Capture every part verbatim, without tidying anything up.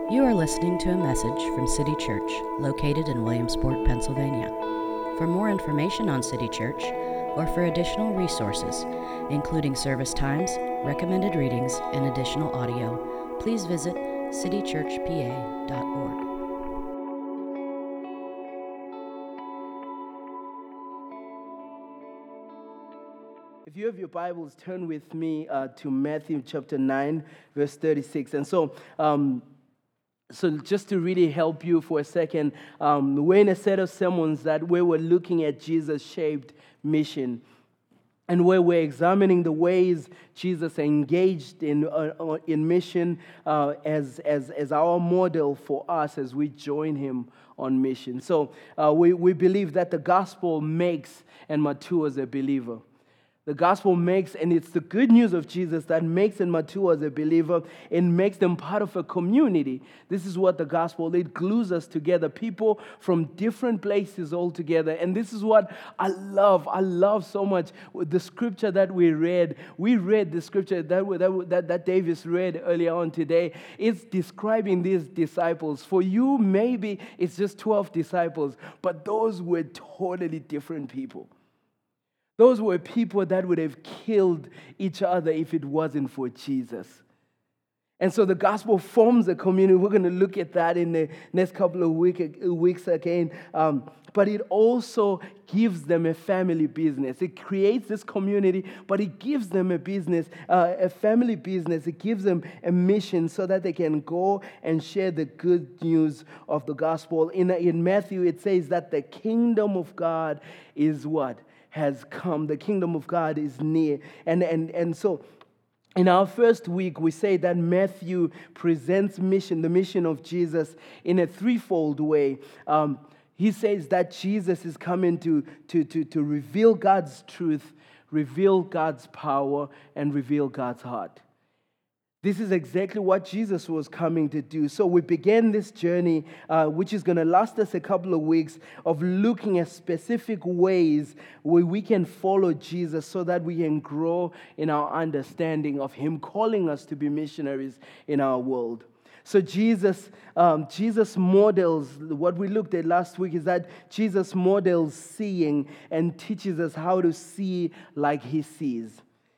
You are listening to a message from City Church, located in Williamsport, Pennsylvania. For more information on City Church, or for additional resources, including service times, recommended readings, and additional audio, please visit city church p a dot org. If you have your Bibles, turn with me uh, to Matthew chapter nine, verse thirty-six. And so, um, so just to really help you for a second, um, we're in a set of sermons that where we're looking at Jesus-shaped mission, and where we're examining the ways Jesus engaged in uh, in mission uh, as, as, as our model for us as we join him on mission. So uh, we, we believe that the gospel makes and matures a believer. The gospel makes, and it's the good news of Jesus that makes and matures a believer and makes them part of a community. This is what the gospel, it glues us together, people from different places all together. And this is what I love. I love so much the scripture that we read. We read the scripture that, that, that, that Davis read earlier on today. It's describing these disciples. For you, maybe it's just twelve disciples, but those were totally different people. Those were people that would have killed each other if it wasn't for Jesus. And so the gospel forms a community. We're going to look at that in the next couple of week, weeks again. Um, but it also gives them a family business. It creates this community, but it gives them a business, uh, a family business. It gives them a mission so that they can go and share the good news of the gospel. In, in Matthew, it says that the kingdom of God is what? Has come. The kingdom of God is near. And, and, and so in our first week, we say that Matthew presents mission, the mission of Jesus, in a threefold way. Um, he says that Jesus is coming to, to, to, to reveal God's truth, reveal God's power, and reveal God's heart. This is exactly what Jesus was coming to do. So we began this journey, uh, which is going to last us a couple of weeks, of looking at specific ways where we can follow Jesus so that we can grow in our understanding of him calling us to be missionaries in our world. So Jesus, um, Jesus models, what we looked at last week is that Jesus models seeing and teaches us how to see like he sees.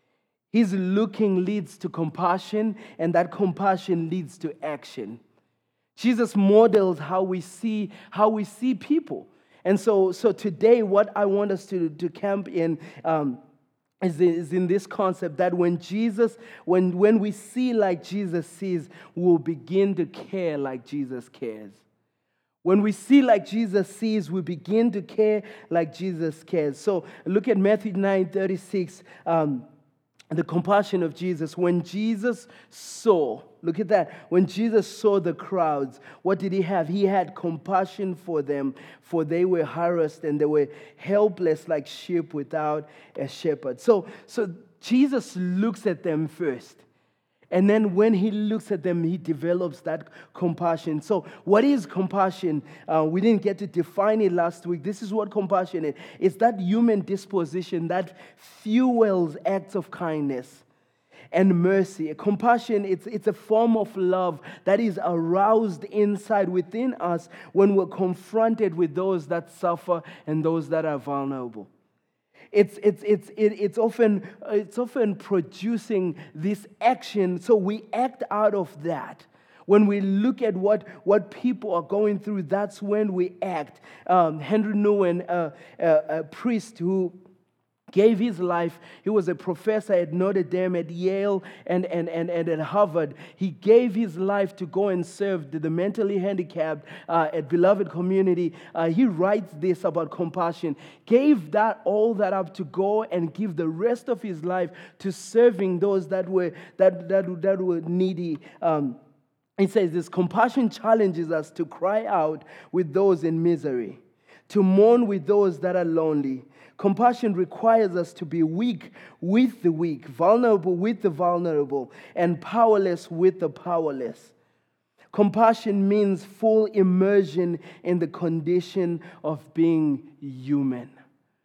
His looking leads to compassion, and that compassion leads to action. Jesus models how we see how we see people. And so, so today, what I want us to, to camp in um, is, is in this concept that when Jesus, when, when we see like Jesus sees, we'll begin to care like Jesus cares. When we see like Jesus sees, we begin to care like Jesus cares. So look at Matthew nine thirty-six. Um, The compassion of Jesus. When Jesus saw, look at that. When Jesus saw the crowds, what did he have? He had compassion for them, for they were harassed and they were helpless like sheep without a shepherd. So, so Jesus looks at them first. And then when he looks at them, he develops that compassion. So what is compassion? Uh, we didn't get to define it last week. This is what compassion is. It's that human disposition that fuels acts of kindness and mercy. Compassion, it's, it's a form of love that is aroused inside within us when we're confronted with those that suffer and those that are vulnerable. It's it's it's it, it's often it's often producing this action, so we act out of that. When we look at what, what people are going through, that's when we act. Um, Henry Nouwen, uh, a, a priest who gave his life. He was a professor at Notre Dame, at Yale, and, and, and, and at Harvard. He gave his life to go and serve the, the mentally handicapped uh, at Beloved Community. Uh, he writes this about compassion. Gave that all that up to go and give the rest of his life to serving those that were that that, that were needy. Um, he says this: compassion challenges us to cry out with those in misery, to mourn with those that are lonely. Compassion requires us to be weak with the weak, vulnerable with the vulnerable, and powerless with the powerless. Compassion means full immersion in the condition of being human.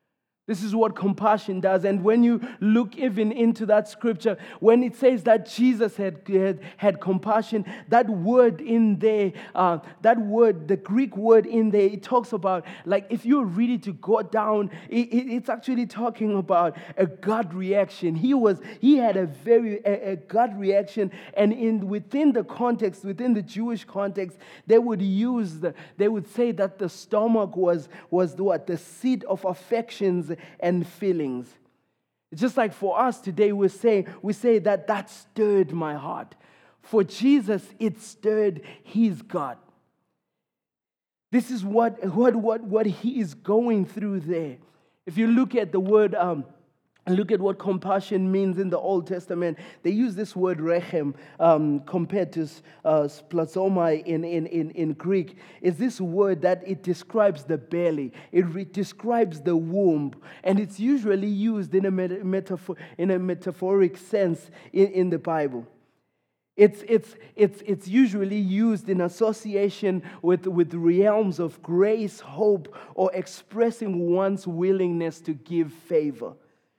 This is what compassion does. And when you look even into that scripture, when it says that Jesus had, had, had compassion, that word in there, uh, that word, the Greek word in there, it talks about, like, if you're ready to go down, it, it, it's actually talking about a gut reaction. He was, he had a very, a, a gut reaction. And in within the context, within the Jewish context, they would use, the, they would say that the stomach was, was the, what? The seat of affections and feelings. Just like for us today, we say, we say that that stirred my heart. For Jesus, it stirred his gut. This is what, what, what, what he is going through there. If you look at the word, um, look at what compassion means in the Old Testament. They use this word rechem um, compared to uh, splasomai in, in, in, in Greek. Is this word that it describes the belly. It re- describes the womb. And it's usually used in a, meta- metaphor, in a metaphoric sense in, in the Bible. It's, it's, it's, it's usually used in association with, with realms of grace, hope, or expressing one's willingness to give favor.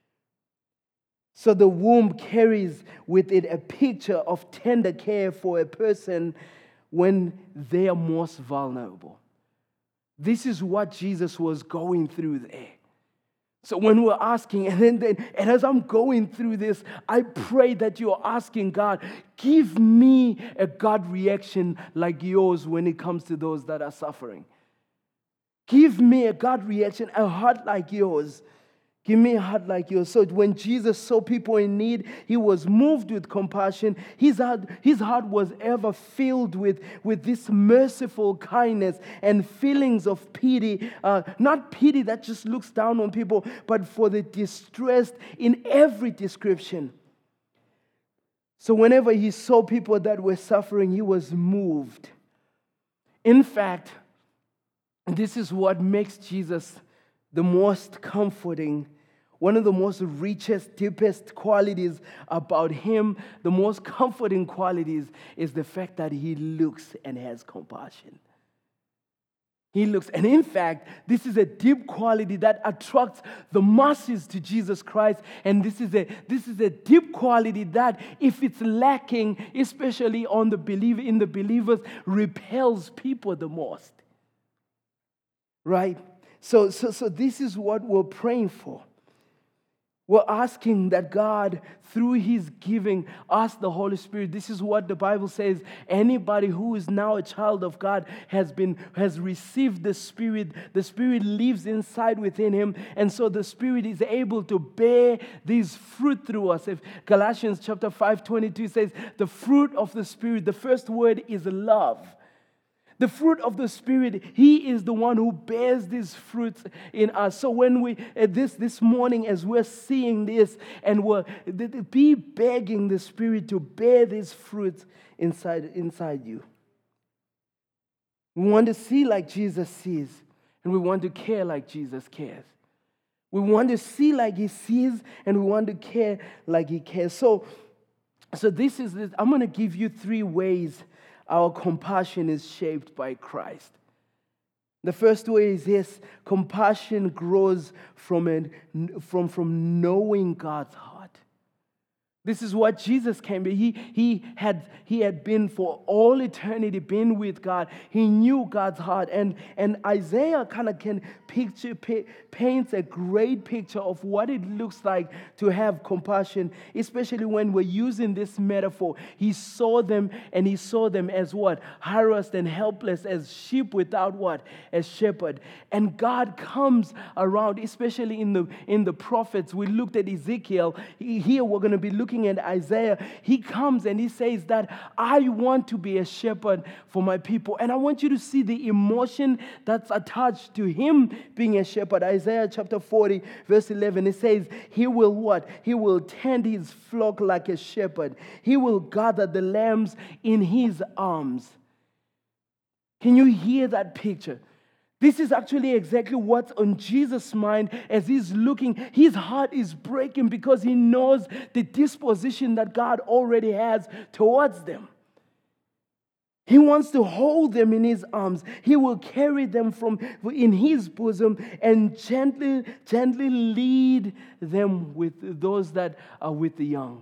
So the womb carries with it a picture of tender care for a person when they are most vulnerable. This is what Jesus was going through there. So when we're asking, and then, then and as I'm going through this, I pray that you're asking God, give me a God reaction like yours when it comes to those that are suffering. Give me a God reaction, a heart like yours. Give me a heart like yours. So when Jesus saw people in need, he was moved with compassion. His heart, his heart was ever filled with, with this merciful kindness and feelings of pity. Uh, not pity that just looks down on people, but for the distressed in every description. So whenever he saw people that were suffering, he was moved. In fact, this is what makes Jesus the most comforting. One of the most richest, deepest qualities about him, the most comforting qualities, is the fact that he looks and has compassion. He looks, and in fact, this is a deep quality that attracts the masses to Jesus Christ. And this is a this is a deep quality that, if it's lacking, especially on the believer in the believers, repels people the most. Right? So, so, so this is what we're praying for. We're asking that God, through his giving us the Holy Spirit, this is what the Bible says, anybody who is now a child of God has been has received the Spirit. The Spirit lives inside within him, and so the Spirit is able to bear this fruit through us. If Galatians chapter five twenty-two says, the fruit of the Spirit, the first word is love. The fruit of the Spirit, he is the one who bears these fruits in us. So when we, uh, this this morning, as we're seeing this, and we're, be begging the Spirit to bear these fruits inside, inside you. We want to see like Jesus sees, and we want to care like Jesus cares. We want to see like he sees, and we want to care like he cares. So, so this is, this, I'm going to give you three ways our compassion is shaped by Christ. The first way is this: compassion grows from, a, from, from knowing God's heart. This is what Jesus came to. He, he, had, he had been for all eternity, been with God. He knew God's heart. And, and Isaiah kind of can picture, paints a great picture of what it looks like to have compassion, especially when we're using this metaphor. He saw them, and he saw them as what? Harassed and helpless, as sheep without what? As shepherd. And God comes around, especially in the, in the prophets. We looked at Ezekiel. Here we're going to be looking at Isaiah. He comes and he says that I want to be a shepherd for my people. And I want you to see the emotion that's attached to him being a shepherd. Isaiah chapter forty, verse eleven, it says, he will what? He will tend his flock like a shepherd. He will gather the lambs in his arms. Can you hear that picture? This is actually exactly what's on Jesus' mind as he's looking. His heart is breaking because he knows the disposition that God already has towards them. He wants to hold them in his arms. He will carry them from in his bosom and gently, gently lead them with those that are with the young.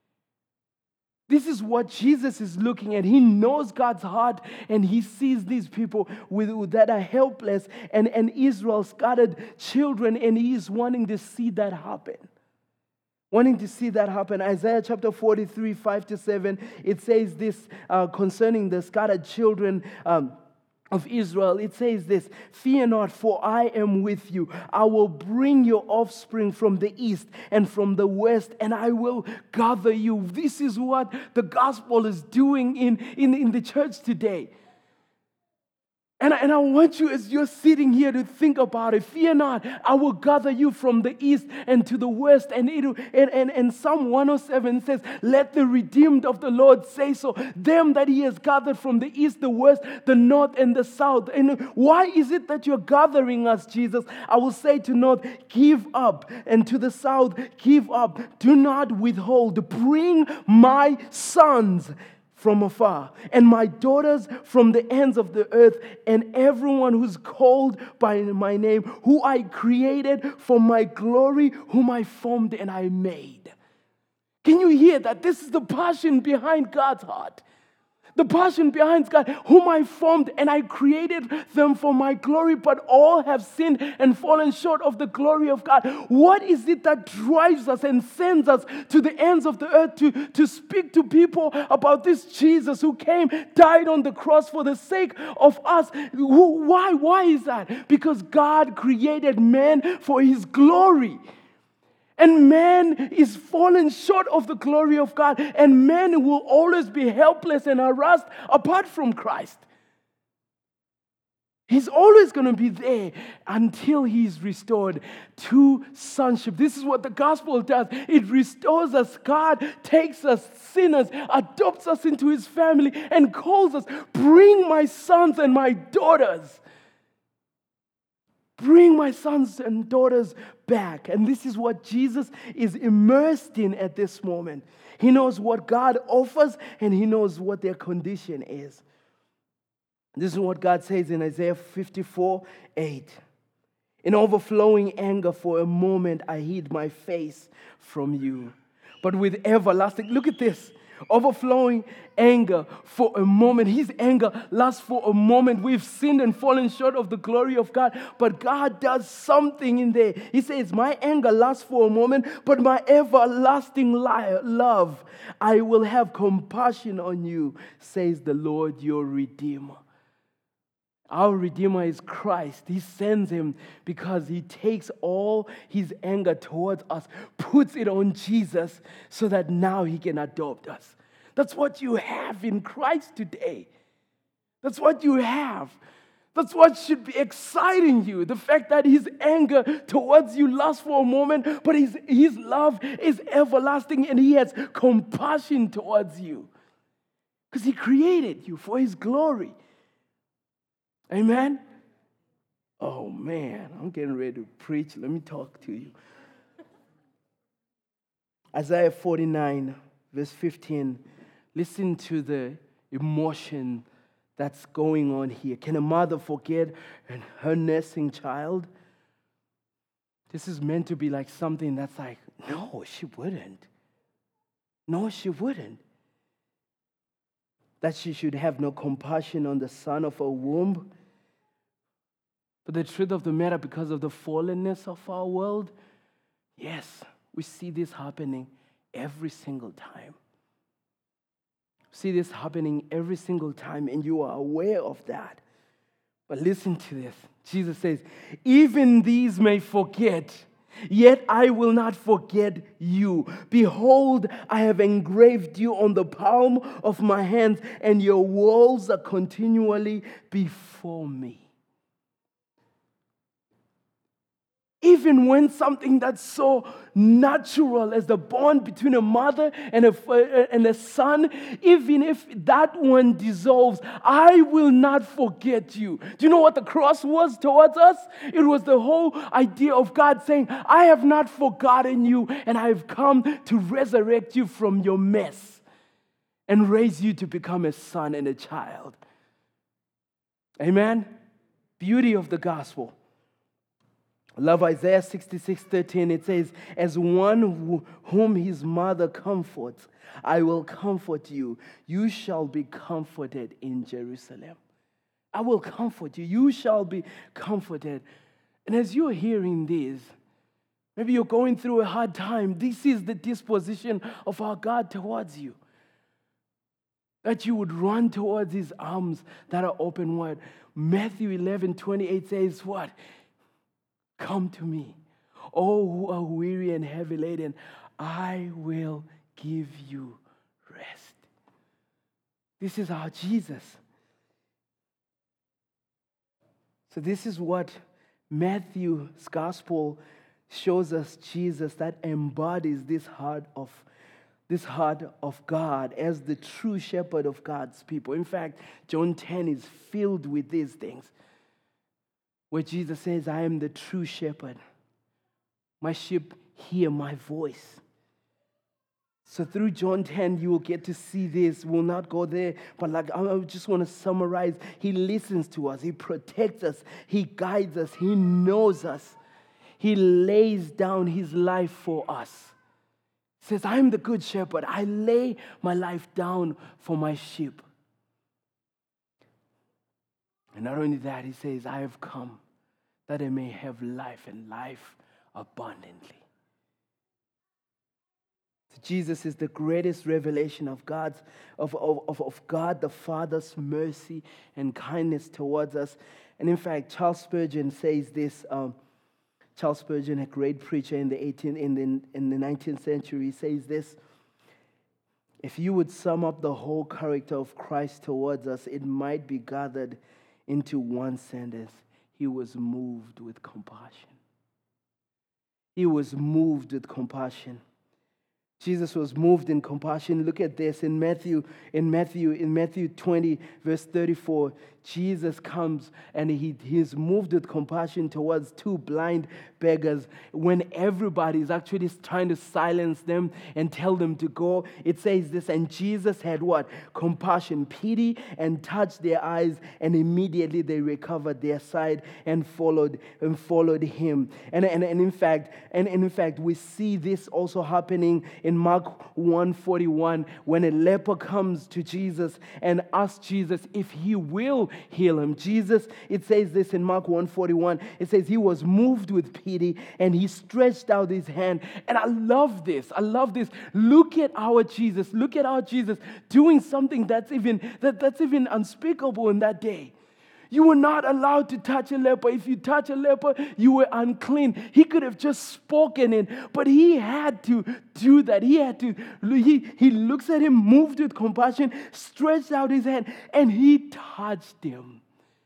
This is what Jesus is looking at. He knows God's heart, and he sees these people with, that are helpless and, and Israel scattered children, and he is wanting to see that happen. Wanting to see that happen. Isaiah chapter forty-three, five to seven, it says this uh, concerning the scattered children um, of Israel. It says this, "Fear not, for I am with you. I will bring your offspring from the east and from the west, and I will gather you." This is what the gospel is doing in, in, in the church today. And I, and I want you, as you're sitting here, to think about it. Fear not, I will gather you from the east and to the west. And, it, and, and, and Psalm one oh seven says, "Let the redeemed of the Lord say so, them that he has gathered from the east, the west, the north, and the south." And why is it that you're gathering us, Jesus? I will say to north, give up, and to the south, give up. Do not withhold. Bring my sons from afar, and my daughters from the ends of the earth, and everyone who's called by my name, who I created for my glory, whom I formed and I made. Can you hear that? This is the passion behind God's heart. The passion behind God, whom I formed and I created them for my glory, but all have sinned and fallen short of the glory of God. What is it that drives us and sends us to the ends of the earth to, to speak to people about this Jesus who came, died on the cross for the sake of us? Who, why? Why is that? Because God created man for his glory. And man is fallen short of the glory of God. And man will always be helpless and harassed apart from Christ. He's always going to be there until he's restored to sonship. This is what the gospel does. It restores us. God takes us, sinners, adopts us into his family, and calls us, "Bring my sons and my daughters. Bring my sons and daughters back." And this is what Jesus is immersed in at this moment. He knows what God offers, and he knows what their condition is. This is what God says in Isaiah fifty-four, eight. "In overflowing anger for a moment I hid my face from you. But with everlasting," look at this, overflowing anger for a moment. His anger lasts for a moment. We've sinned and fallen short of the glory of God, but God does something in there. He says, "My anger lasts for a moment, but my everlasting love, I will have compassion on you, says the Lord your Redeemer." Our Redeemer is Christ. He sends him because he takes all his anger towards us, puts it on Jesus so that now he can adopt us. That's what you have in Christ today. That's what you have. That's what should be exciting you. The fact that his anger towards you lasts for a moment, but his, his love is everlasting and he has compassion towards you. Because he created you for his glory. Amen? Oh man, I'm getting ready to preach. Let me talk to you. Isaiah forty-nine, verse fifteen. Listen to the emotion that's going on here. Can a mother forget her nursing child? This is meant to be like something that's like, no, she wouldn't. No, she wouldn't. That she should have no compassion on the son of her womb. But the truth of the matter, because of the fallenness of our world, yes, we see this happening every single time. See this happening every single time, and you are aware of that. But listen to this. Jesus says, "Even these may forget, yet I will not forget you. Behold, I have engraved you on the palm of my hands, and your walls are continually before me." Even when something that's so natural as the bond between a mother and a, and a son, even if that one dissolves, I will not forget you. Do you know what the cross was towards us? It was the whole idea of God saying, "I have not forgotten you, and I have come to resurrect you from your mess." and raise you to become a son and a child. Amen? Beauty of the gospel. I love Isaiah sixty-six thirteen. It says, as one who, whom his mother comforts, I will comfort you. You shall be comforted in Jerusalem. I will comfort you. You shall be comforted. And as you're hearing this, maybe you're going through a hard time. This is the disposition of our God towards you. That you would run towards his arms that are open wide. Matthew eleven twenty-eight says what? Come to me, all who are weary and heavy laden. I will give you rest. This is our Jesus. So this is what Matthew's gospel shows us, Jesus that embodies this heart of this heart of God as the true shepherd of God's people. In fact, John ten is filled with these things, where Jesus says, I am the true shepherd. My sheep hear my voice. So through John ten, you will get to see this. We'll not go there, but like I just want to summarize. He listens to us. He protects us. He guides us. He knows us. He lays down his life for us. He says, I am the good shepherd. I lay my life down for my sheep. And not only that, he says, I have come that they may have life and life abundantly. So Jesus is the greatest revelation of God's of, of, of God the Father's mercy and kindness towards us. And in fact, Charles Spurgeon says this. Um, Charles Spurgeon, a great preacher in the eighteenth in the in the nineteenth century, says this. If you would sum up the whole character of Christ towards us, it might be gathered into one sentence. He was moved with compassion. He was moved with compassion. Jesus was moved in compassion. Look at this in Matthew, in Matthew, in Matthew twenty, verse thirty-four. Jesus comes and he, he is moved with compassion towards two blind beggars when everybody is actually trying to silence them and tell them to go. It says this, and Jesus had what? Compassion, pity, and touched their eyes, and immediately they recovered their sight and followed and followed him. And, and, and in fact, and, and in fact, we see this also happening in Mark one forty-one when a leper comes to Jesus and asks Jesus if he will heal him. Jesus, it says this in Mark one forty-one, it says he was moved with pity and he stretched out his hand. And I love this. I love this. Look at our Jesus. Look at our Jesus doing something that's even that, that's even unspeakable in that day. You were not allowed to touch a leper. If you touch a leper, you were unclean. He could have just spoken it, but he had to do that. He had to, he, he looks at him, moved with compassion, stretched out his hand, and he touched him.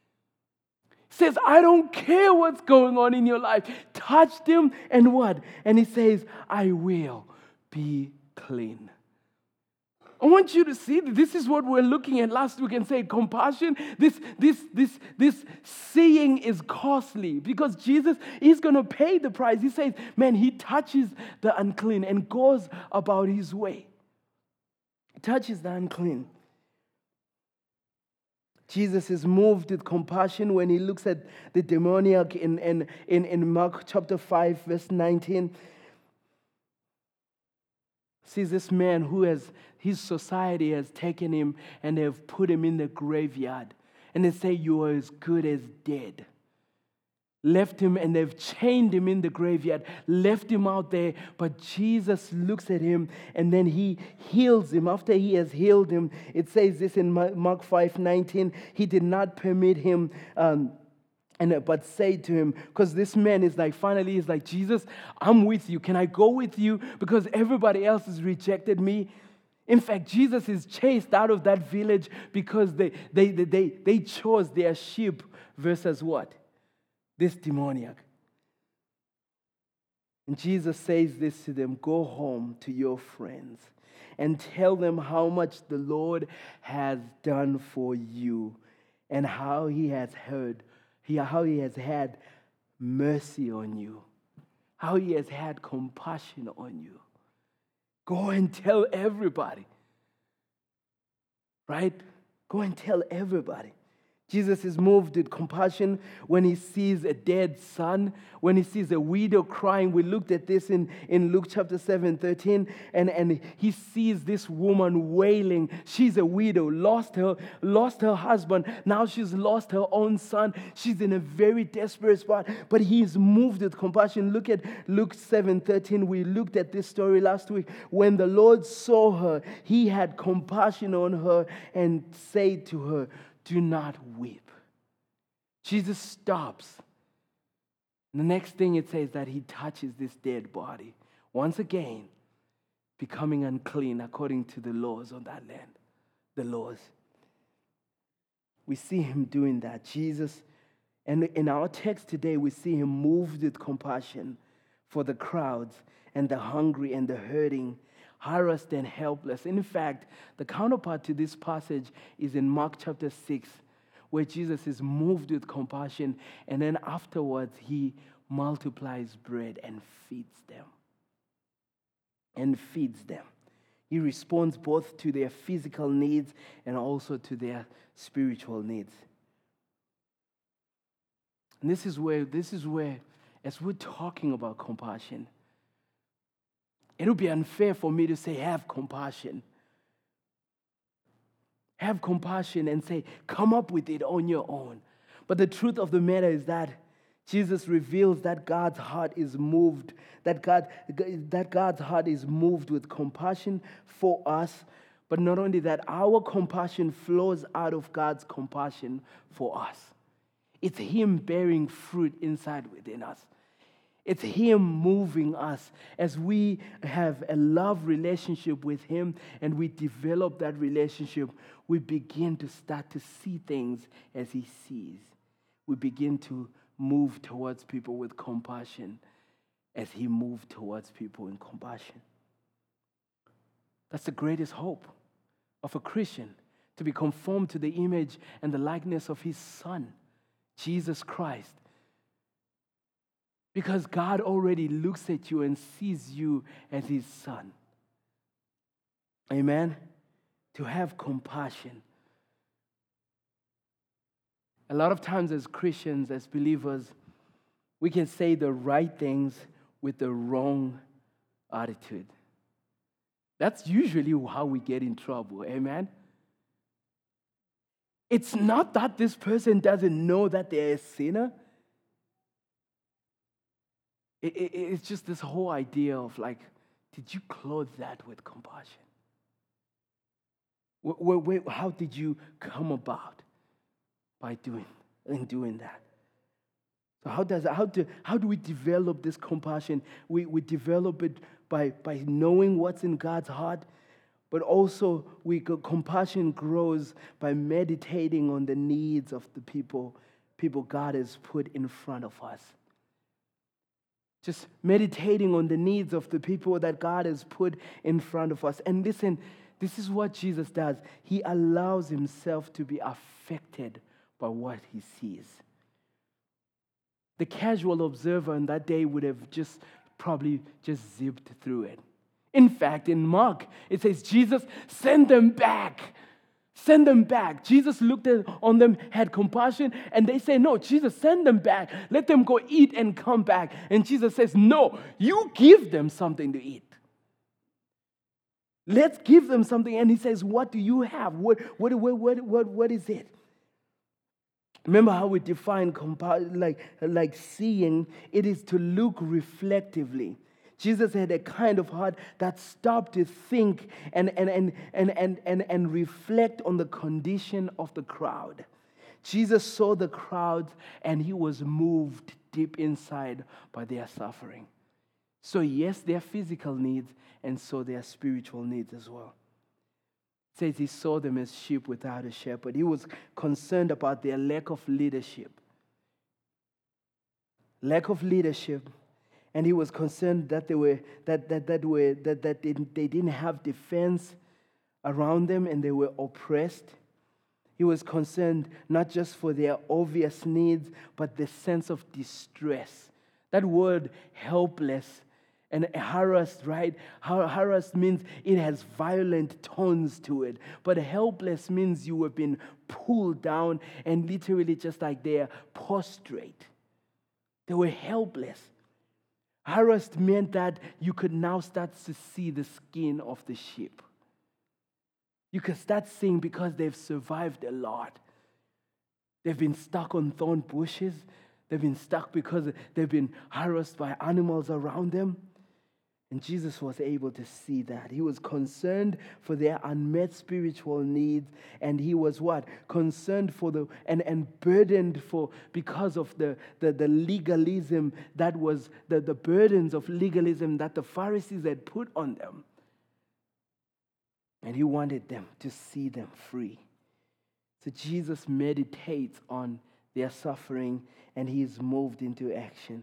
Says, I don't care what's going on in your life. Touched him, and what? And he says, I will be clean. I want you to see that this is what we're looking at last week and say compassion. This, this, this, this seeing is costly because Jesus is going to pay the price. He says, man, he touches the unclean and goes about his way. He touches the unclean. Jesus is moved with compassion when he looks at the demoniac in, in, in, in Mark chapter five, verse nineteen. Sees this man who has, his society has taken him and they've put him in the graveyard. And they say, you are as good as dead. Left him and they've chained him in the graveyard, left him out there. But Jesus looks at him and then he heals him. After he has healed him, it says this in Mark five nineteen, he did not permit him um, And but say to him, because this man is like, finally, he's like, Jesus, I'm with you. Can I go with you? Because everybody else has rejected me. In fact, Jesus is chased out of that village because they they they they, they chose their sheep versus what? This demoniac. And Jesus says this to them, go home to your friends and tell them how much the Lord has done for you and how he has heard He, how he has had mercy on you, how he has had compassion on you. Go and tell everybody. right? Go and tell everybody. Jesus is moved with compassion when he sees a dead son, when he sees a widow crying. We looked at this in, in Luke chapter seven, thirteen, and, and he sees this woman wailing. She's a widow, lost her, lost her husband. Now she's lost her own son. She's in a very desperate spot, but he's moved with compassion. Look at Luke seven, thirteen. We looked at this story last week. When the Lord saw her, he had compassion on her and said to her, do not weep. Jesus stops. The next thing it says that he touches this dead body. Once again, becoming unclean according to the laws of that land. The laws. We see him doing that. Jesus, and in our text today, we see him moved with compassion for the crowds and the hungry and the hurting, harassed and helpless. In fact, the counterpart to this passage is in Mark chapter six, where Jesus is moved with compassion, and then afterwards he multiplies bread and feeds them. And feeds them. He responds both to their physical needs and also to their spiritual needs. And this is where, this is where, as we're talking about compassion, it would be unfair for me to say, have compassion. Have compassion and say, come up with it on your own. But the truth of the matter is that Jesus reveals that God's heart is moved, that God, that God's heart is moved with compassion for us. But not only that, our compassion flows out of God's compassion for us. It's him bearing fruit inside within us. It's him moving us as we have a love relationship with him and we develop that relationship. We begin to start to see things as he sees. We begin to move towards people with compassion as he moved towards people in compassion. That's the greatest hope of a Christian, to be conformed to the image and the likeness of his Son, Jesus Christ. Because God already looks at you and sees you as his son. Amen? To have compassion. A lot of times as Christians, as believers, we can say the right things with the wrong attitude. That's usually how we get in trouble. Amen? It's not that this person doesn't know that they're a sinner. It, it, it's just this whole idea of like, did you clothe that with compassion? Where, where, how did you come about by doing in doing that? So how does how do how do we develop this compassion? We we develop it by by knowing what's in God's heart, but also we compassion grows by meditating on the needs of the people people God has put in front of us. Just meditating on the needs of the people that God has put in front of us. And listen, this is what Jesus does. He allows himself to be affected by what he sees. The casual observer on that day would have just probably just zipped through it. In fact, in Mark, it says, Jesus, send them back. Send them back. Jesus looked at, on them, had compassion, and they say, no, Jesus, send them back. Let them go eat and come back. And Jesus says, no, you give them something to eat. Let's give them something. And he says, what do you have? What, what, what, what, what, what is it? Remember how we define compa- like, like seeing? It is to look reflectively. Jesus had a kind of heart that stopped to think and, and, and, and, and, and, and reflect on the condition of the crowd. Jesus saw the crowds and he was moved deep inside by their suffering. So yes, their physical needs and so their spiritual needs as well. It says he saw them as sheep without a shepherd. He was concerned about their lack of leadership. Lack of leadership. And he was concerned that they were that that that were that that they, they didn't have defense around them and they were oppressed. He was concerned not just for their obvious needs, but the sense of distress. That word helpless And harassed, right? Har- Harassed means it has violent tones to it. But helpless means you have been pulled down and literally just like they're prostrate. They were helpless. Harassed meant that you could now start to see the skin of the sheep. You could start seeing because they've survived a lot. They've been stuck on thorn bushes. They've been stuck because they've been harassed by animals around them. And Jesus was able to see that. He was concerned for their unmet spiritual needs. And he was what? Concerned for the, and, and burdened for, because of the, the, the legalism that was, the, the burdens of legalism that the Pharisees had put on them. And he wanted them to see them free. So Jesus meditates on their suffering and he is moved into action.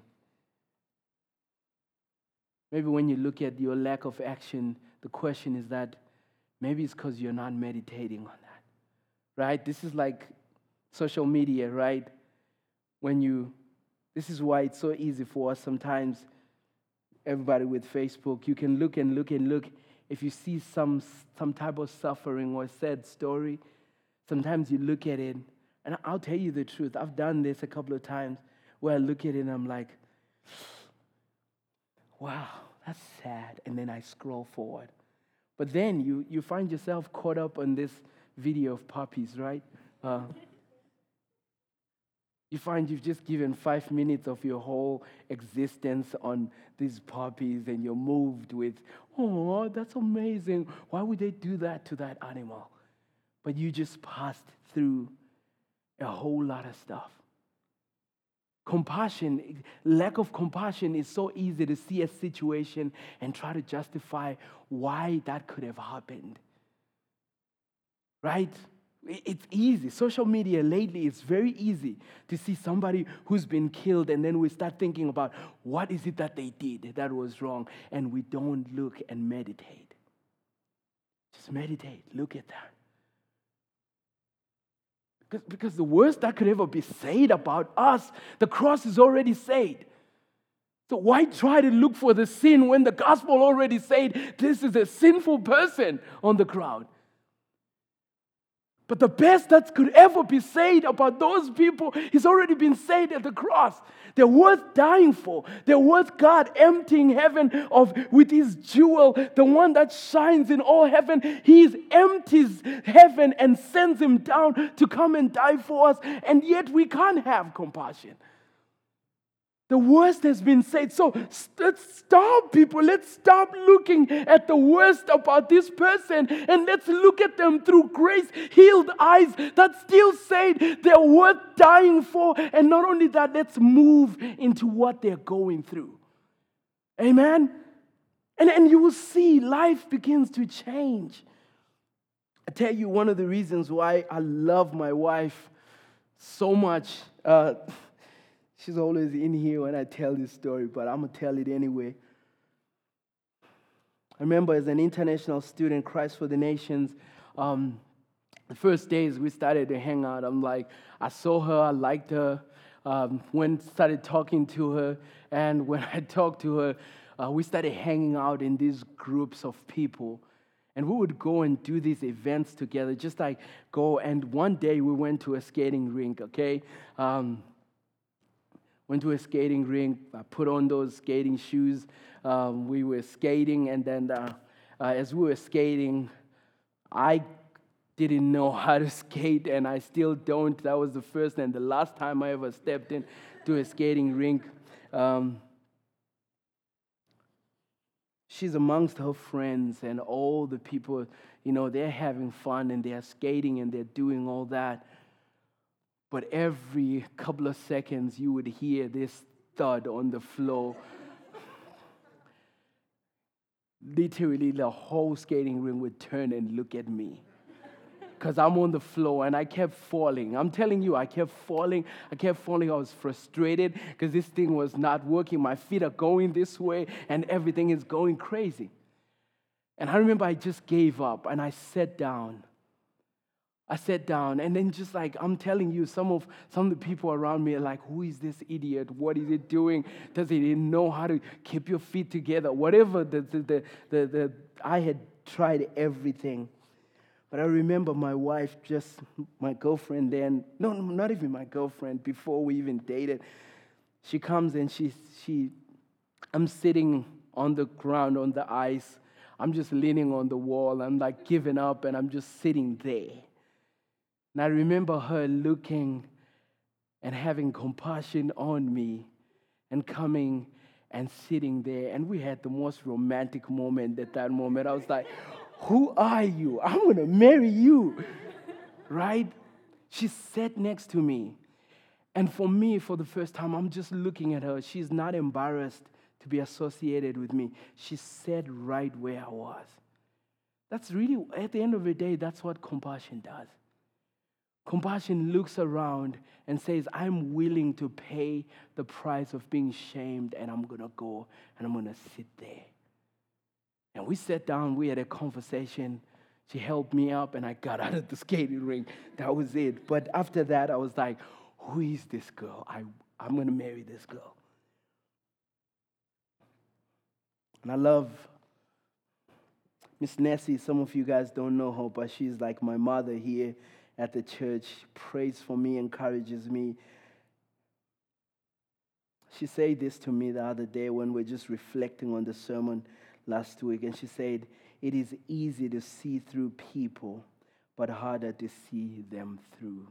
Maybe when you look at your lack of action, the question is that maybe it's because you're not meditating on that, right? This is like social media, right? When you, this is why it's so easy for us sometimes, everybody with Facebook, you can look and look and look. If you see some some type of suffering or sad story, sometimes you look at it, and I'll tell you the truth. I've done this a couple of times where I look at it and I'm like, wow, that's sad. And then I scroll forward. But then you, you find yourself caught up on this video of puppies, right? Uh, you find you've just given five minutes of your whole existence on these puppies and you're moved with, oh, that's amazing. Why would they do that to that animal? But you just passed through a whole lot of stuff. Compassion, lack of compassion is so easy to see a situation and try to justify why that could have happened. Right? It's easy. Social media lately, it's very easy to see somebody who's been killed and then we start thinking about what is it that they did that was wrong, and we don't look and meditate. Just meditate. Look at that. Because, because the worst that could ever be said about us, the cross is already said. So why try to look for the sin when the gospel already said this is a sinful person on the crowd? But the best that could ever be said about those people has already been said at the cross. They're worth dying for. They're worth God emptying heaven of with his jewel, the one that shines in all heaven. He empties heaven and sends him down to come and die for us. And yet we can't have compassion. The worst has been said. So let's stop, people. Let's stop looking at the worst about this person and let's look at them through grace-healed eyes that still say they're worth dying for. And not only that, let's move into what they're going through. Amen? And, and you will see life begins to change. I tell you, one of the reasons why I love my wife so much, uh, she's always in here when I tell this story, but I'm going to tell it anyway. I remember as an international student, Christ for the Nations, um, the first days we started to hang out, I'm like, I saw her, I liked her, um, went, started talking to her, and when I talked to her, uh, we started hanging out in these groups of people. And we would go and do these events together, just like go, and one day we went to a skating rink, okay? Um, Went to a skating rink, I put on those skating shoes. Um, we were skating, and then uh, uh, as we were skating, I didn't know how to skate, and I still don't. That was the first and the last time I ever stepped into a skating rink. Um, she's amongst her friends, and all the people, you know, they're having fun, and they're skating, and they're doing all that. But every couple of seconds, you would hear this thud on the floor. Literally, the whole skating ring would turn and look at me. Because I'm on the floor, and I kept falling. I'm telling you, I kept falling. I kept falling. I was frustrated because this thing was not working. My feet are going this way, and everything is going crazy. And I remember I just gave up, and I sat down. I sat down, and then just like I'm telling you, some of some of the people around me are like, who is this idiot? What is it doing? Does it even know how to keep your feet together? Whatever the the the, the, the I had tried everything. But I remember my wife, just my girlfriend then, no, no, not even my girlfriend, before we even dated, she comes and she, she, I'm sitting on the ground, on the ice. I'm just leaning on the wall. I'm like giving up, and I'm just sitting there. And I remember her looking and having compassion on me and coming and sitting there. And we had the most romantic moment at that moment. I was like, who are you? I'm going to marry you, right? She sat next to me. And for me, for the first time, I'm just looking at her. She's not embarrassed to be associated with me. She sat right where I was. That's really, at the end of the day, that's what compassion does. Compassion looks around and says, I'm willing to pay the price of being shamed, and I'm going to go and I'm going to sit there. And we sat down, we had a conversation. She helped me up, and I got out of the skating rink. That was it. But after that, I was like, who is this girl? I, I'm going to marry this girl. And I love Miss Nessie. Some of you guys don't know her, but she's like my mother here at the church. She prays for me, encourages me. She said this to me the other day when we we're just reflecting on the sermon last week, and she said, it is easy to see through people, but harder to see them through.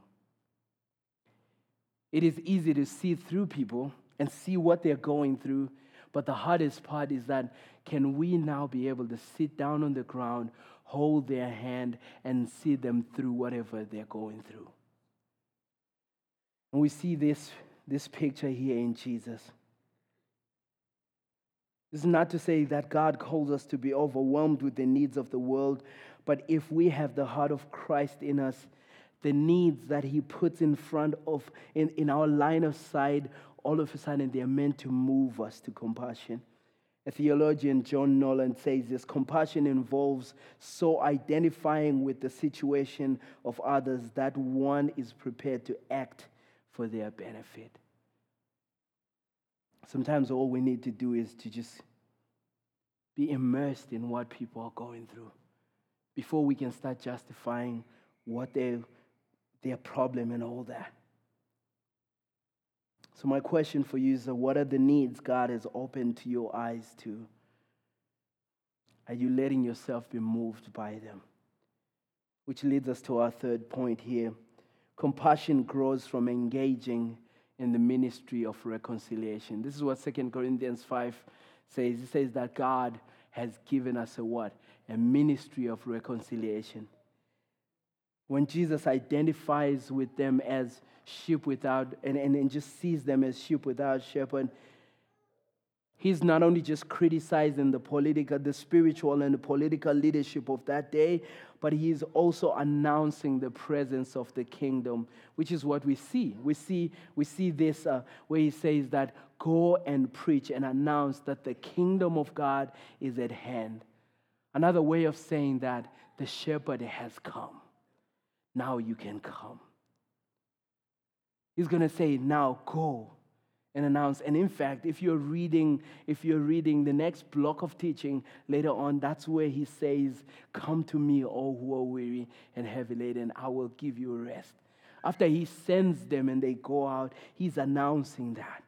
It is easy to see through people and see what they're going through, but the hardest part is that can we now be able to sit down on the ground, hold their hand, and see them through whatever they're going through? And we see this, this picture here in Jesus. This is not to say that God calls us to be overwhelmed with the needs of the world, but if we have the heart of Christ in us, the needs that he puts in front of, in, in our line of sight, all of a sudden they're meant to move us to compassion. A theologian, John Nolan, says this: compassion involves so identifying with the situation of others that one is prepared to act for their benefit. Sometimes all we need to do is to just be immersed in what people are going through before we can start justifying what their, their problem and all that. So my question for you is, what are the needs God has opened to your eyes to? Are you letting yourself be moved by them? Which leads us to our third point here. Compassion grows from engaging in the ministry of reconciliation. This is what Second Corinthians five says. It says that God has given us a what? A ministry of reconciliation. When Jesus identifies with them as sheep without, and, and, and just sees them as sheep without shepherd, he's not only just criticizing the political, the spiritual and the political leadership of that day, but he is also announcing the presence of the kingdom, which is what we see. We see, we see this uh, where he says that go and preach and announce that the kingdom of God is at hand. Another way of saying that the shepherd has come. Now you can come. He's going to say, now go and announce. And in fact, if you're reading, if you're reading the next block of teaching later on, that's where he says, come to me, all who are weary and heavy laden, I will give you rest. After he sends them and they go out, he's announcing that.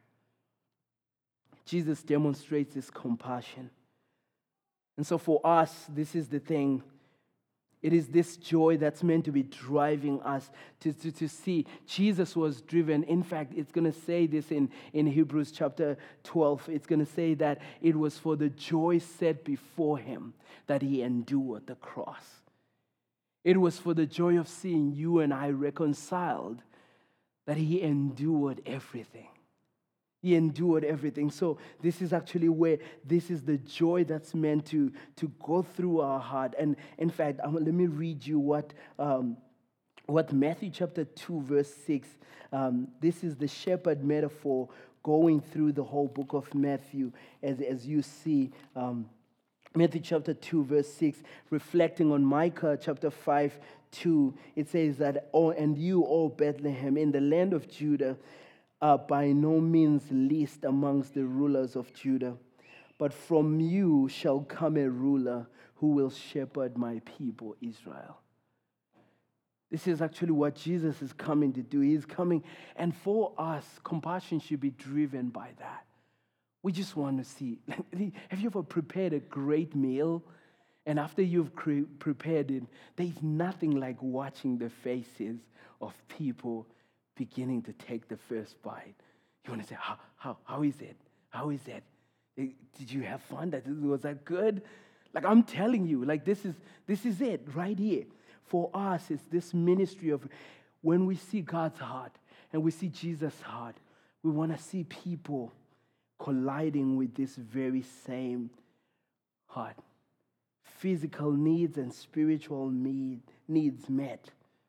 Jesus demonstrates his compassion. And so for us, this is the thing. It is this joy that's meant to be driving us to, to, to see. Jesus was driven. In fact, it's going to say this in, in Hebrews chapter twelve. It's going to say that it was for the joy set before him that he endured the cross. It was for the joy of seeing you and I reconciled that he endured everything. He endured everything. So this is actually where this is the joy that's meant to, to go through our heart. And in fact, um, let me read you what um, what Matthew chapter two, verse six, um, this is the shepherd metaphor going through the whole book of Matthew as, as you see um, Matthew chapter two, verse six, reflecting on Micah chapter five, two, it says that, "Oh, and you, O Bethlehem, in the land of Judah, are by no means least amongst the rulers of Judah. But from you shall come a ruler who will shepherd my people, Israel." This is actually what Jesus is coming to do. He's coming, and for us, compassion should be driven by that. We just want to see. Have you ever prepared a great meal? And after you've cre- prepared it, there's nothing like watching the faces of people beginning to take the first bite. You want to say, how, how, how is it? How is it? Did you have fun? That was that good? Like, I'm telling you, like this is this is it right here. For us, it's this ministry of when we see God's heart and we see Jesus' heart, we want to see people colliding with this very same heart. Physical needs and spiritual need, needs met.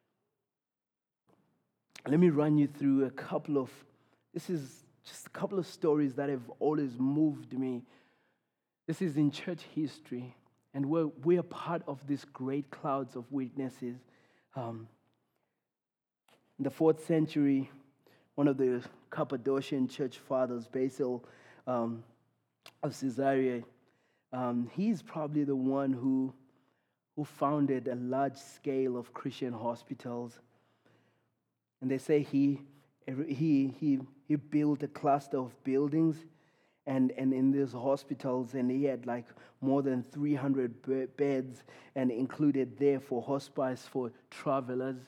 Let me run you through a couple of, this is just a couple of stories that have always moved me. This is in church history, and we're, we're part of this great clouds of witnesses. Um, in the fourth century, one of the Cappadocian church fathers, Basil um, of Caesarea, um, he's probably the one who, who founded a large scale of Christian hospitals. And they say he he he he built a cluster of buildings, and, and in these hospitals, and he had like more than three hundred beds, and included there for hospice for travelers,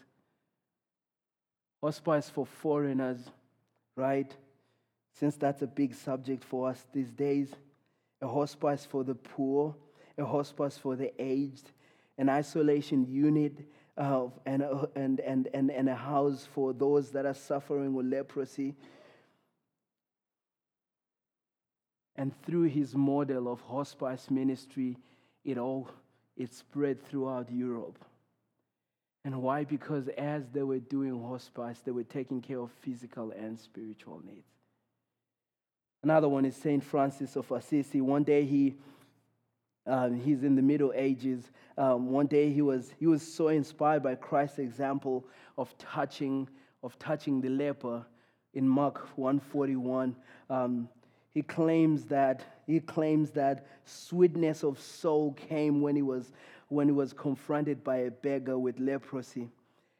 hospice for foreigners, right? Since that's a big subject for us these days, a hospice for the poor, a hospice for the aged, an isolation unit, Uh, and, uh, and, and, and, and a house for those that are suffering with leprosy. And through his model of hospice ministry, it all it spread throughout Europe. And why? Because as they were doing hospice, they were taking care of physical and spiritual needs. Another one is Saint Francis of Assisi. One day he Um, he's in the Middle Ages. Um, one day he was he was so inspired by Christ's example of touching of touching the leper in Mark one forty-one. Um, he claims that he claims that sweetness of soul came when he was when he was confronted by a beggar with leprosy.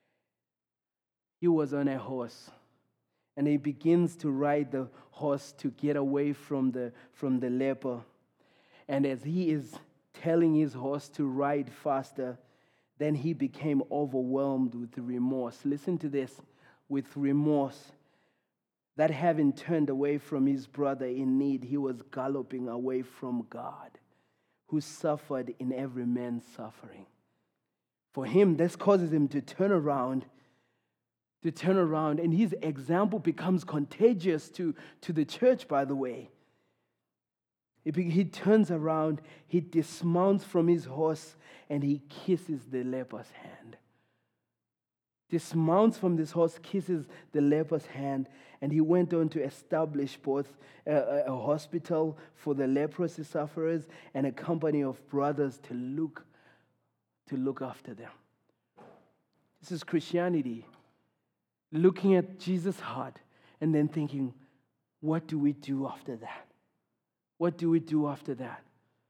He was on a horse, and he begins to ride the horse to get away from the from the leper. And as he is telling his horse to ride faster, then he became overwhelmed with remorse. Listen to this, with remorse, that having turned away from his brother in need, he was galloping away from God, who suffered in every man's suffering. For him, this causes him to turn around, to turn around, and his example becomes contagious to, to the church, by the way. He turns around, he dismounts from his horse, and he kisses the leper's hand. Dismounts from this horse, kisses the leper's hand, and he went on to establish both a, a hospital for the leprosy sufferers and a company of brothers to look, to look after them. This is Christianity. Looking at Jesus' heart and then thinking, what do we do after that? What do we do after that?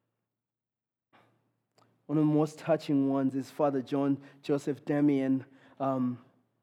One of the most touching ones is Father John Joseph Damian. Um,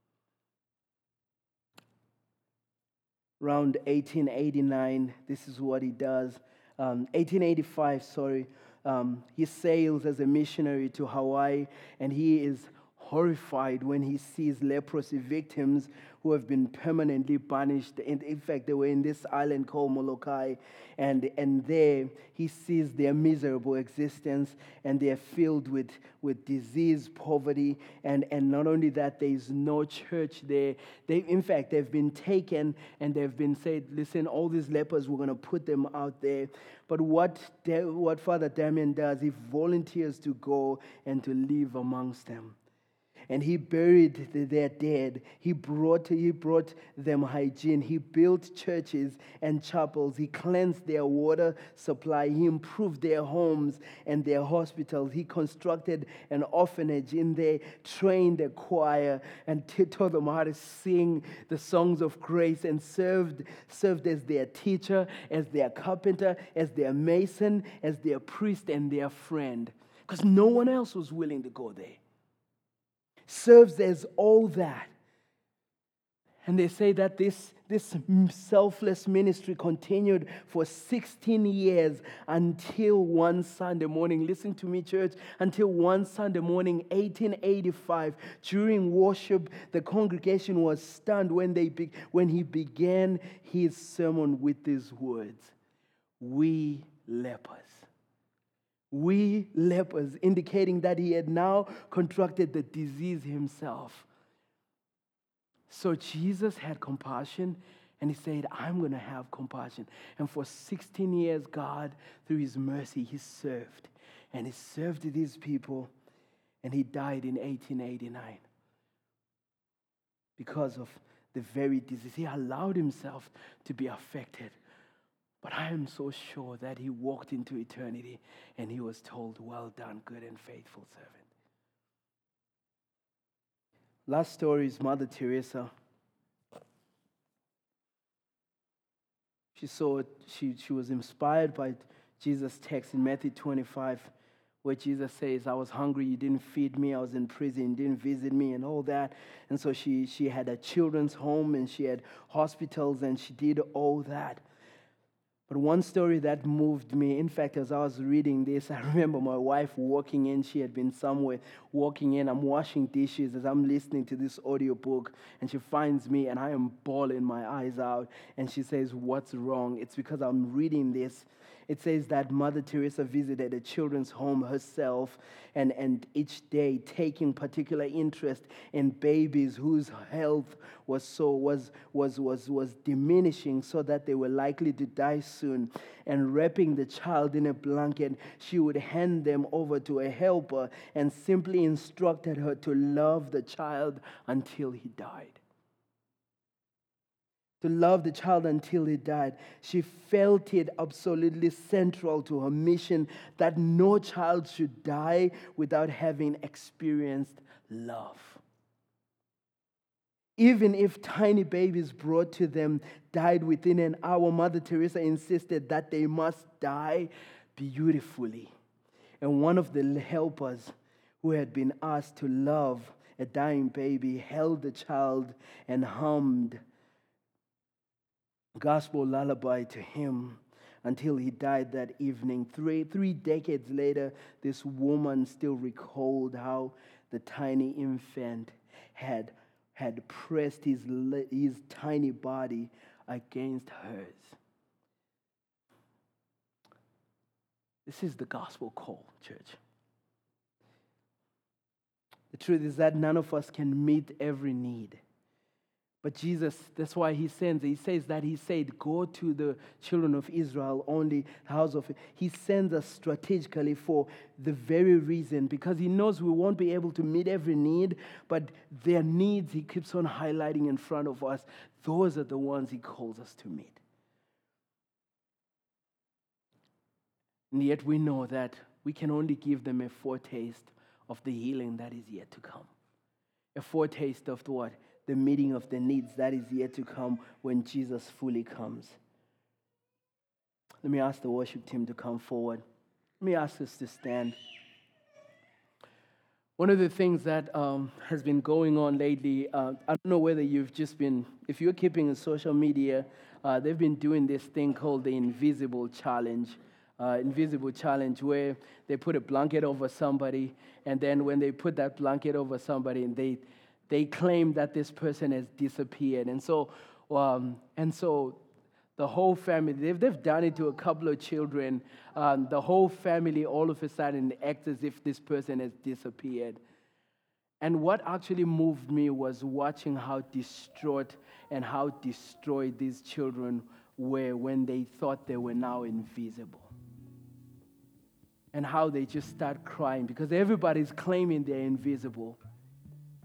around eighteen eighty-nine, this is what he does. Um, eighteen eighty-five, sorry. Um, he sails as a missionary to Hawaii, and he is horrified when he sees leprosy victims who have been permanently banished. In, in fact, they were in this island called Molokai, and, and there he sees their miserable existence, and they're filled with, with disease, poverty, and, and not only that, there is no church there. They, in fact, they've been taken and they've been said, listen, all these lepers, we're going to put them out there. But what, what Father Damien does, he volunteers to go and to live amongst them. and he buried the, their dead. He brought, he brought them hygiene. He built churches and chapels. He cleansed their water supply. He improved their homes and their hospitals. He constructed an orphanage in there, trained a choir, and t- taught them how to sing the songs of grace, and served, served as their teacher, as their carpenter, as their mason, as their priest, and their friend. Because no one else was willing to go there. Serves as all that. And they say that this, this selfless ministry continued for sixteen years until one Sunday morning. Listen to me, church. Until one Sunday morning, eighteen eighty-five, during worship, the congregation was stunned when, they be, when he began his sermon with these words: "We lepers." We lepers, indicating that he had now contracted the disease himself. So Jesus had compassion, and he said, I'm going to have compassion. And for sixteen years, God, through his mercy, he served. And he served these people, and he died in eighteen eighty-nine because of the very disease. He allowed himself to be affected. But I am so sure that he walked into eternity and he was told, well done, good and faithful servant. Last story is Mother Teresa. She saw, she, she was inspired by Jesus' text in Matthew twenty-five, where Jesus says, I was hungry, you didn't feed me. I was in prison, you didn't visit me, and all that. And so she, she had a children's home, and she had hospitals, and she did all that. But one story that moved me, in fact, as I was reading this, I remember my wife walking in. She had been somewhere walking in. I'm washing dishes as I'm listening to this audiobook, and she finds me, and I am bawling my eyes out. And she says, what's wrong? It's because I'm reading this. It says that Mother Teresa visited a children's home herself, and, and each day taking particular interest in babies whose health was so was was was was diminishing, so that they were likely to die soon. And wrapping the child in a blanket, she would hand them over to a helper and simply instructed her to love the child until he died. To love the child until he died. She felt it absolutely central to her mission that no child should die without having experienced love. Even if tiny babies brought to them died within an hour, Mother Teresa insisted that they must die beautifully. And one of the helpers who had been asked to love a dying baby held the child and hummed gospel lullaby to him until he died that evening. Three, three decades later, this woman still recalled how the tiny infant had, had pressed his, his tiny body against hers. This is the gospel call, church. The truth is that none of us can meet every need. But Jesus, that's why he sends, he says that he said, go to the children of Israel, only the house of, he sends us strategically for the very reason, because he knows we won't be able to meet every need, but their needs he keeps on highlighting in front of us. Those are the ones he calls us to meet. And yet we know that we can only give them a foretaste of the healing that is yet to come. A foretaste of the what? The meeting of the needs that is yet to come when Jesus fully comes. Let me ask the worship team to come forward. Let me ask us to stand. One of the things that um, has been going on lately, uh, I don't know whether you've just been, if you're keeping in social media, uh, they've been doing this thing called the Invisible Challenge. Uh, invisible challenge where they put a blanket over somebody, and then when they put that blanket over somebody, and they they claim that this person has disappeared, and so um, and so the whole family, they've they've done it to a couple of children. Um, the whole family all of a sudden acts as if this person has disappeared. And what actually moved me was watching how distraught and how destroyed these children were when they thought they were now invisible. And how they just start crying because everybody's claiming they're invisible.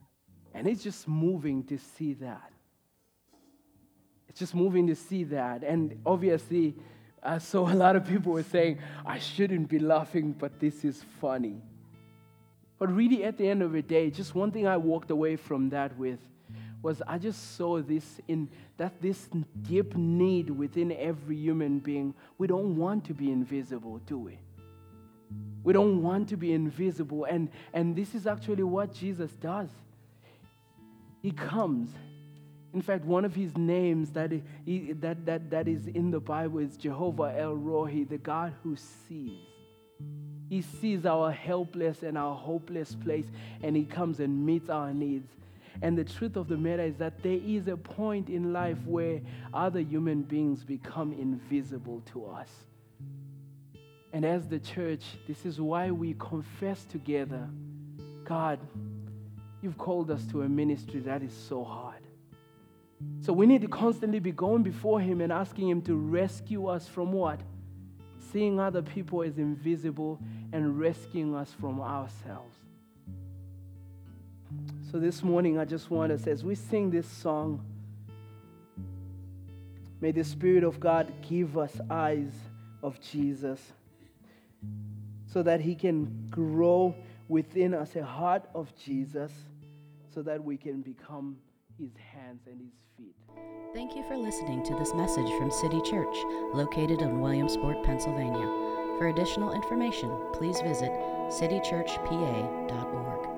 And it's just moving to see that. It's just moving to see that. And obviously, I saw a lot of people were saying, I shouldn't be laughing, but this is funny. But really, at the end of the day, just one thing I walked away from that with was I just saw this in that this deep need within every human being. We don't want to be invisible, do we? We don't want to be invisible. And, and this is actually what Jesus does. He comes. In fact, one of his names that, he, that, that, that is in the Bible is Jehovah El Rohi, the God who sees. He sees our helpless and our hopeless place, and he comes and meets our needs. And the truth of the matter is that there is a point in life where other human beings become invisible to us. And as the church, this is why we confess together, God, you've called us to a ministry that is so hard. So we need to constantly be going before him and asking him to rescue us from what? Seeing other people as invisible and rescuing us from ourselves. So this morning, I just want us, as we sing this song, may the Spirit of God give us eyes of Jesus so that he can grow within us a heart of Jesus so that we can become his hands and his feet. Thank you for listening to this message from City Church, located in Williamsport, Pennsylvania. For additional information, please visit city church p a dot org.